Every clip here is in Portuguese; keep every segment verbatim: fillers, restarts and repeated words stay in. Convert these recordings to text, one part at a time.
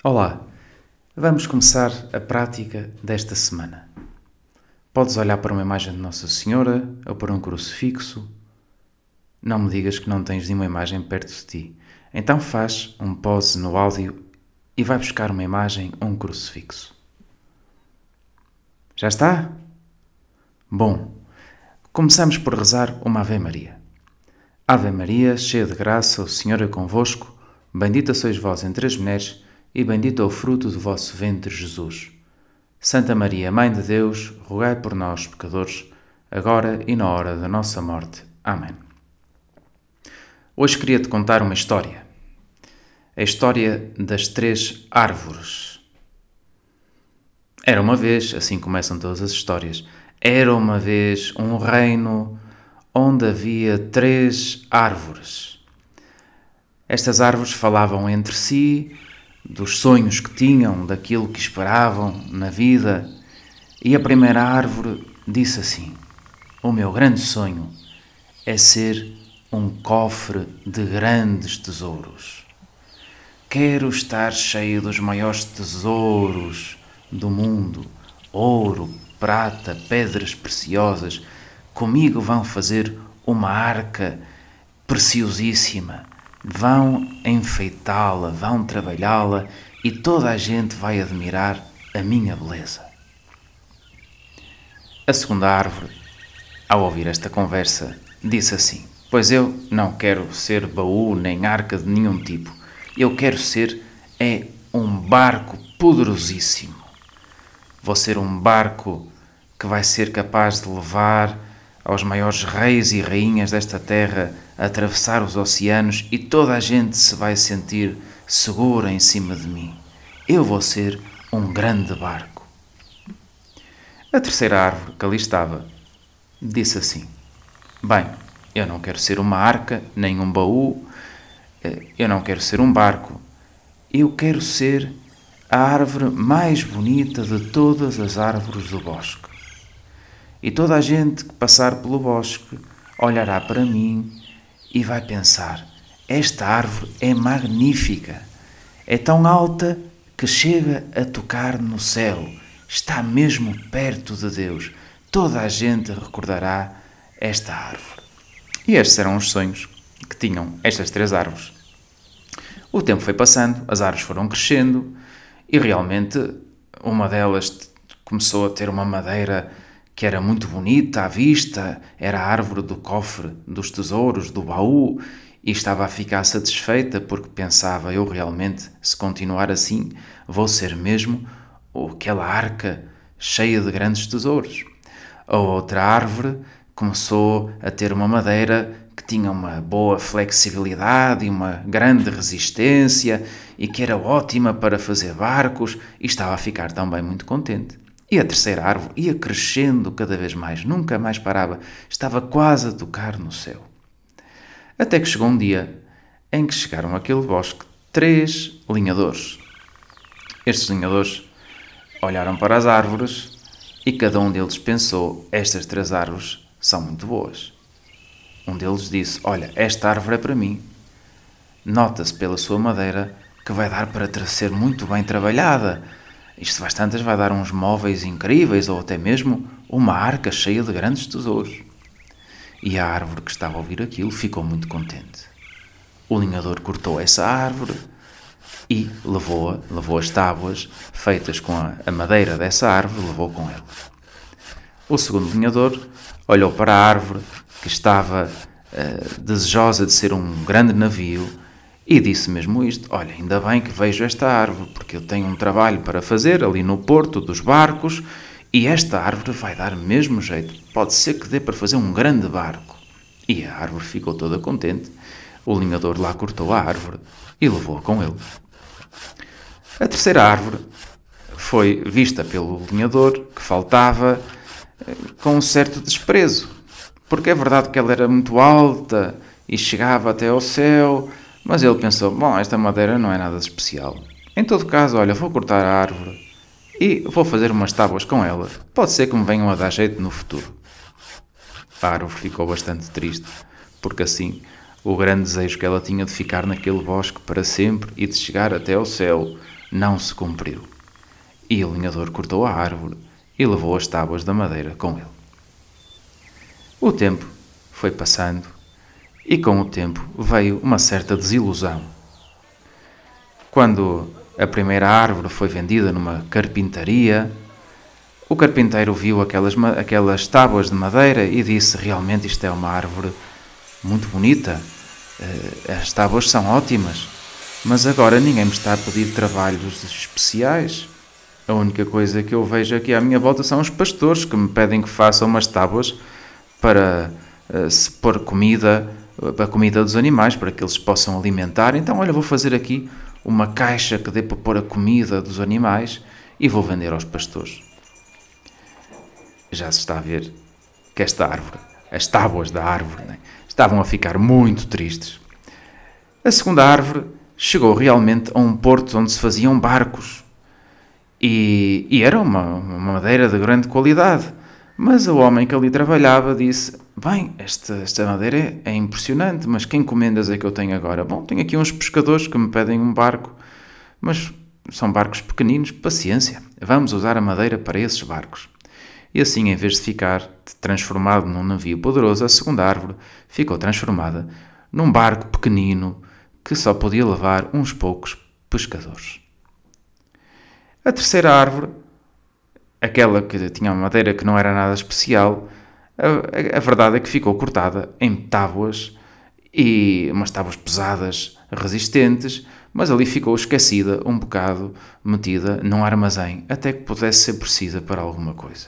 Olá, vamos começar a prática desta semana. Podes olhar para uma imagem de Nossa Senhora ou para um crucifixo. Não me digas que não tens nenhuma imagem perto de ti. Então faz um pause no áudio e vai buscar uma imagem ou um crucifixo. Já está? Bom, começamos por rezar uma Ave Maria. Ave Maria, cheia de graça, o Senhor é convosco. Bendita sois vós entre as mulheres e bendito é o fruto do vosso ventre, Jesus. Santa Maria, Mãe de Deus, rogai por nós, pecadores, agora e na hora da nossa morte. Amém. Hoje queria-te contar uma história. A história das três árvores. Era uma vez, assim começam todas as histórias, era uma vez um reino onde havia três árvores. Estas árvores falavam entre si dos sonhos que tinham, daquilo que esperavam na vida, e a primeira árvore disse assim: o meu grande sonho é ser um cofre de grandes tesouros. Quero estar cheio dos maiores tesouros do mundo, ouro, prata, pedras preciosas. Comigo vão fazer uma arca preciosíssima. Vão enfeitá-la, vão trabalhá-la e toda a gente vai admirar a minha beleza. A segunda árvore, ao ouvir esta conversa, disse assim: pois eu não quero ser baú nem arca de nenhum tipo. Eu quero ser é um barco poderosíssimo. Vou ser um barco que vai ser capaz de levar aos maiores reis e rainhas desta terra a atravessar os oceanos e toda a gente se vai sentir segura em cima de mim. Eu vou ser um grande barco. A terceira árvore que ali estava disse assim: bem, eu não quero ser uma arca, nem um baú, eu não quero ser um barco, eu quero ser a árvore mais bonita de todas as árvores do bosque. E toda a gente que passar pelo bosque olhará para mim e vai pensar: esta árvore é magnífica, é tão alta que chega a tocar no céu, está mesmo perto de Deus. Toda a gente recordará esta árvore. E estes eram os sonhos que tinham estas três árvores. O tempo foi passando, as árvores foram crescendo e realmente uma delas começou a ter uma madeira que era muito bonita à vista, era a árvore do cofre dos tesouros, do baú, e estava a ficar satisfeita porque pensava: eu realmente, se continuar assim, vou ser mesmo aquela arca cheia de grandes tesouros. A outra árvore começou a ter uma madeira que tinha uma boa flexibilidade e uma grande resistência e que era ótima para fazer barcos, e estava a ficar também muito contente. E a terceira árvore ia crescendo cada vez mais, nunca mais parava, estava quase a tocar no céu. Até que chegou um dia em que chegaram àquele bosque três linhadores. Estes linhadores olharam para as árvores e cada um deles pensou: estas três árvores são muito boas. Um deles disse: olha, esta árvore é para mim. Nota-se pela sua madeira que vai dar para ser muito bem trabalhada. Isto bastantes vai dar uns móveis incríveis ou até mesmo uma arca cheia de grandes tesouros. E a árvore que estava a ouvir aquilo ficou muito contente. O linhador cortou essa árvore e levou-a, levou as tábuas feitas com a, a madeira dessa árvore, levou com ele. O segundo linhador olhou para a árvore que estava uh, desejosa de ser um grande navio e disse mesmo isto: olha, ainda bem que vejo esta árvore, porque eu tenho um trabalho para fazer ali no porto dos barcos e esta árvore vai dar mesmo jeito. Pode ser que dê para fazer um grande barco. E a árvore ficou toda contente. O linhador lá cortou a árvore e levou-a com ele. A terceira árvore foi vista pelo linhador, que faltava, com um certo desprezo, porque é verdade que ela era muito alta e chegava até ao céu. Mas ele pensou: bom, esta madeira não é nada de especial. Em todo caso, olha, vou cortar a árvore e vou fazer umas tábuas com ela. Pode ser que me venham a dar jeito no futuro. A árvore ficou bastante triste, porque assim o grande desejo que ela tinha de ficar naquele bosque para sempre e de chegar até ao céu não se cumpriu. E o lenhador cortou a árvore e levou as tábuas da madeira com ele. O tempo foi passando e com o tempo veio uma certa desilusão. Quando a primeira árvore foi vendida numa carpintaria, o carpinteiro viu aquelas, aquelas tábuas de madeira e disse: realmente isto é uma árvore muito bonita, as tábuas são ótimas, mas agora ninguém me está a pedir trabalhos especiais. A única coisa que eu vejo aqui à minha volta são os pastores que me pedem que faça umas tábuas para uh, se pôr comida, a comida dos animais, para que eles possam alimentar. Então, olha, vou fazer aqui uma caixa que dê para pôr a comida dos animais e vou vender aos pastores. Já se está a ver que esta árvore, as tábuas da árvore, né, estavam a ficar muito tristes. A segunda árvore chegou realmente a um porto onde se faziam barcos. E, e era uma, uma madeira de grande qualidade. Mas o homem que ali trabalhava disse: bem, esta, esta madeira é, é impressionante, mas que encomendas é que eu tenho agora? Bom, tenho aqui uns pescadores que me pedem um barco, mas são barcos pequeninos, paciência, vamos usar a madeira para esses barcos. E assim, em vez de ficar transformado num navio poderoso, a segunda árvore ficou transformada num barco pequenino que só podia levar uns poucos pescadores. A terceira árvore, aquela que tinha uma madeira que não era nada especial, a, a verdade é que ficou cortada em tábuas, e umas tábuas pesadas, resistentes, mas ali ficou esquecida, um bocado metida num armazém, até que pudesse ser precisa para alguma coisa.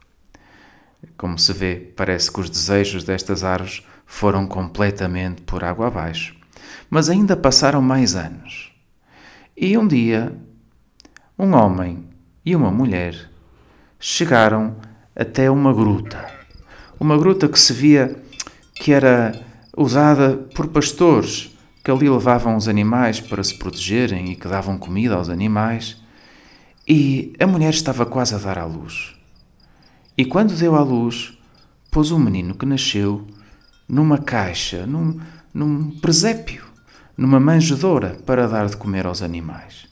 Como se vê, parece que os desejos destas árvores foram completamente por água abaixo. Mas ainda passaram mais anos. E um dia, um homem e uma mulher chegaram até uma gruta. Uma gruta que se via que era usada por pastores, que ali levavam os animais para se protegerem e que davam comida aos animais. E a mulher estava quase a dar à luz. E quando deu à luz, pôs o menino que nasceu numa caixa, num, num presépio, numa manjedoura para dar de comer aos animais.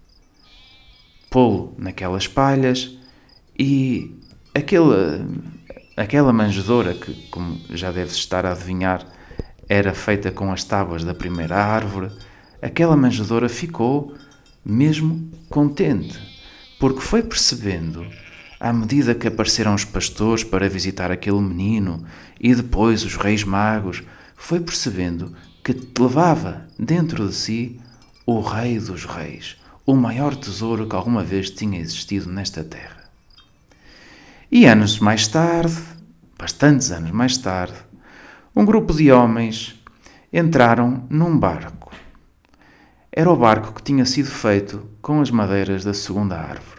Pô-lo naquelas palhas e aquela, aquela manjedoura que, como já deves estar a adivinhar, era feita com as tábuas da primeira árvore, aquela manjedoura ficou mesmo contente, porque foi percebendo, à medida que apareceram os pastores para visitar aquele menino e depois os reis magos, foi percebendo que levava dentro de si o rei dos reis, o maior tesouro que alguma vez tinha existido nesta terra. E anos mais tarde, bastantes anos mais tarde, um grupo de homens entraram num barco. Era o barco que tinha sido feito com as madeiras da segunda árvore.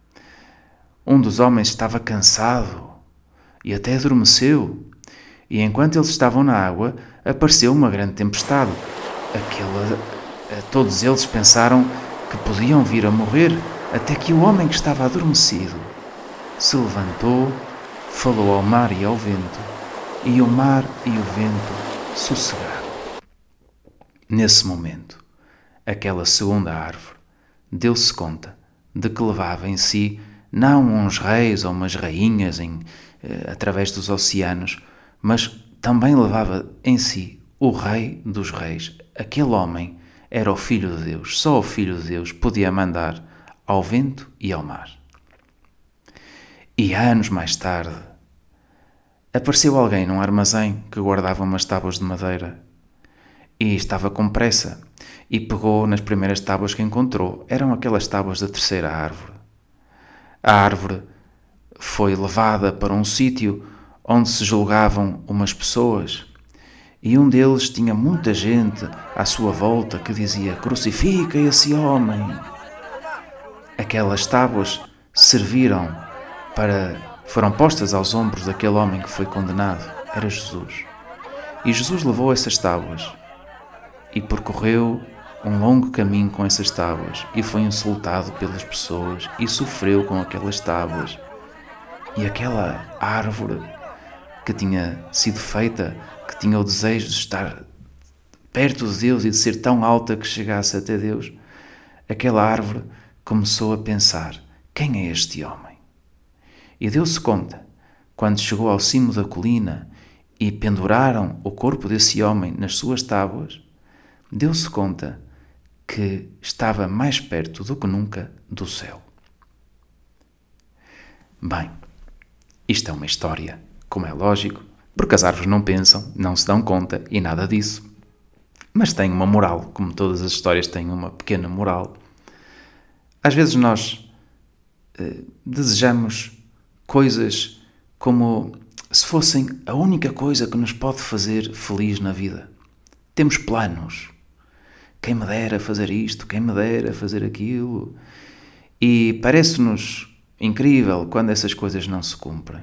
Um dos homens estava cansado e até adormeceu, e enquanto eles estavam na água, apareceu uma grande tempestade. Aquela, todos eles pensaram que podiam vir a morrer, até que o homem que estava adormecido se levantou, falou ao mar e ao vento, e o mar e o vento sossegaram. Nesse momento, aquela segunda árvore deu-se conta de que levava em si não uns reis ou umas rainhas em, eh, através dos oceanos, mas também levava em si o rei dos reis. Aquele homem era o Filho de Deus. Só o Filho de Deus podia mandar ao vento e ao mar. E anos mais tarde, apareceu alguém num armazém que guardava umas tábuas de madeira e estava com pressa e pegou nas primeiras tábuas que encontrou. Eram aquelas tábuas da terceira árvore. A árvore foi levada para um sítio onde se julgavam umas pessoas, e um deles tinha muita gente à sua volta que dizia: crucifica esse homem. Aquelas tábuas serviram para, foram postas aos ombros daquele homem que foi condenado. Era Jesus. E Jesus levou essas tábuas e percorreu um longo caminho com essas tábuas e foi insultado pelas pessoas e sofreu com aquelas tábuas. E aquela árvore que tinha sido feita, que tinha o desejo de estar perto de Deus e de ser tão alta que chegasse até Deus, aquela árvore começou a pensar: quem é este homem? E deu-se conta, quando chegou ao cimo da colina e penduraram o corpo desse homem nas suas tábuas, deu-se conta que estava mais perto do que nunca do céu. Bem, isto é uma história, como é lógico, porque as árvores não pensam, não se dão conta e nada disso. Mas tem uma moral, como todas as histórias têm uma pequena moral. Às vezes nós eh, desejamos coisas como se fossem a única coisa que nos pode fazer feliz na vida. Temos planos. Quem me dera fazer isto, quem me dera fazer aquilo. E parece-nos incrível quando essas coisas não se cumprem.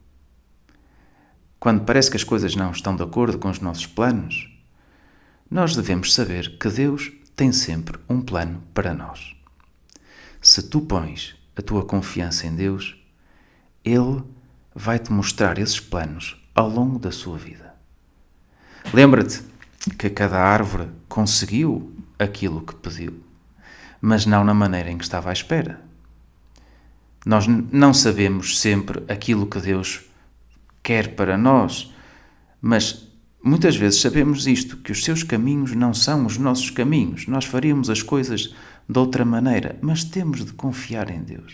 Quando parece que as coisas não estão de acordo com os nossos planos, nós devemos saber que Deus tem sempre um plano para nós. Se tu pões a tua confiança em Deus, Ele vai-te mostrar esses planos ao longo da sua vida. Lembra-te que cada árvore conseguiu aquilo que pediu, mas não na maneira em que estava à espera. Nós não sabemos sempre aquilo que Deus quer para nós, mas muitas vezes sabemos isto, que os seus caminhos não são os nossos caminhos. Nós faríamos as coisas de outra maneira, mas temos de confiar em Deus.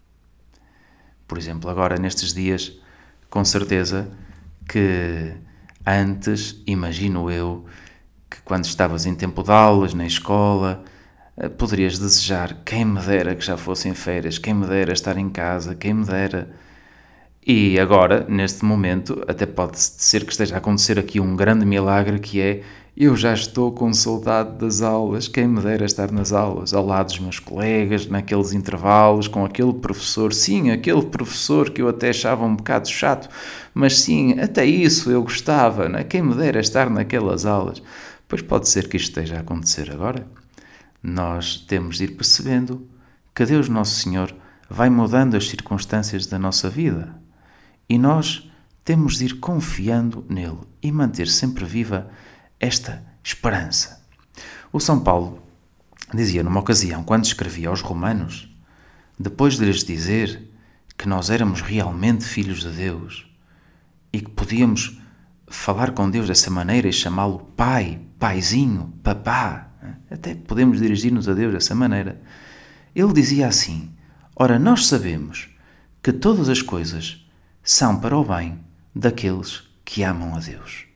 Por exemplo, agora nestes dias, com certeza que antes, imagino eu, que quando estavas em tempo de aulas, na escola, poderias desejar: quem me dera que já fossem férias, quem me dera estar em casa, quem me dera. E agora, neste momento, até pode ser que esteja a acontecer aqui um grande milagre, que é: eu já estou com saudade das aulas, quem me dera estar nas aulas, ao lado dos meus colegas, naqueles intervalos, com aquele professor, sim, aquele professor que eu até achava um bocado chato, mas sim, até isso eu gostava, não é? Quem me dera estar naquelas aulas. Pois pode ser que isto esteja a acontecer agora. Nós temos de ir percebendo que Deus Nosso Senhor vai mudando as circunstâncias da nossa vida e nós temos de ir confiando nele e manter sempre viva esta esperança. O São Paulo dizia numa ocasião, quando escrevia aos Romanos, depois de lhes dizer que nós éramos realmente filhos de Deus e que podíamos falar com Deus dessa maneira e chamá-lo Pai, Paizinho, Papá, até podemos dirigir-nos a Deus dessa maneira, ele dizia assim: ora, nós sabemos que todas as coisas são para o bem daqueles que amam a Deus.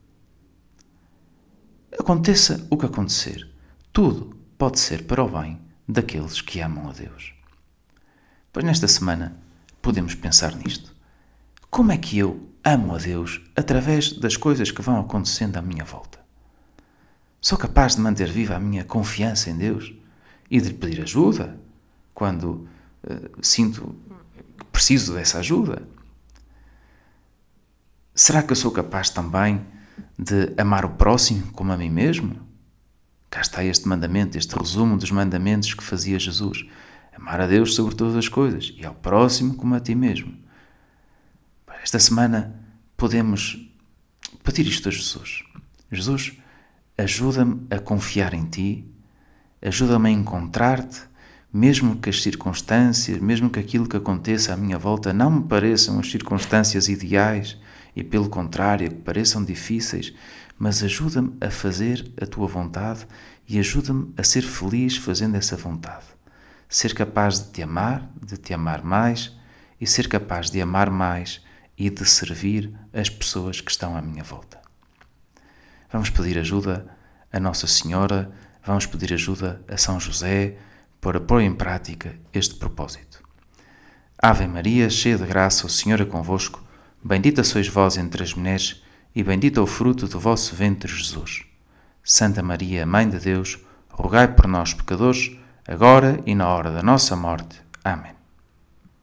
Aconteça o que acontecer, tudo pode ser para o bem daqueles que amam a Deus. Pois nesta semana podemos pensar nisto. Como é que eu amo a Deus através das coisas que vão acontecendo à minha volta? Sou capaz de manter viva a minha confiança em Deus e de lhe pedir ajuda quando uh, sinto que preciso dessa ajuda? Será que eu sou capaz também de amar o próximo como a mim mesmo? Cá está este mandamento, este resumo dos mandamentos que fazia Jesus. Amar a Deus sobre todas as coisas e ao próximo como a ti mesmo. Esta semana podemos pedir isto a Jesus. Jesus, ajuda-me a confiar em ti, ajuda-me a encontrar-te, mesmo que as circunstâncias, mesmo que aquilo que aconteça à minha volta não me pareçam as circunstâncias ideais e, pelo contrário, que pareçam difíceis, mas ajuda-me a fazer a tua vontade e ajuda-me a ser feliz fazendo essa vontade. Ser capaz de te amar, de te amar mais e ser capaz de amar mais e de servir as pessoas que estão à minha volta. Vamos pedir ajuda a Nossa Senhora, vamos pedir ajuda a São José para pôr em prática este propósito. Ave Maria, cheia de graça, o Senhor é convosco, bendita sois vós entre as mulheres e bendito é o fruto do vosso ventre, Jesus. Santa Maria, Mãe de Deus, rogai por nós, pecadores, agora e na hora da nossa morte. Amém.